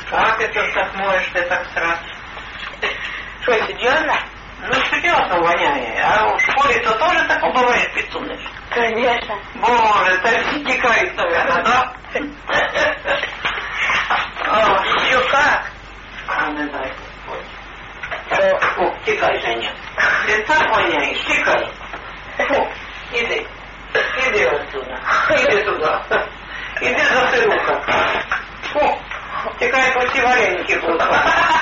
Как это так можешь ты так сразу? Что, серьезно? Ну, серьезно воняет. А в школе-то тоже такое бывает, Петуныч? Конечно. Боже, такси текает, наверное, да? Еще как? Не дай. Фу, текай, Женя. Ты так воняешь, текай. Фу, иди. Иди отсюда. Иди туда. Иди за сыруха. Фу, текай, пусть и вареники будут.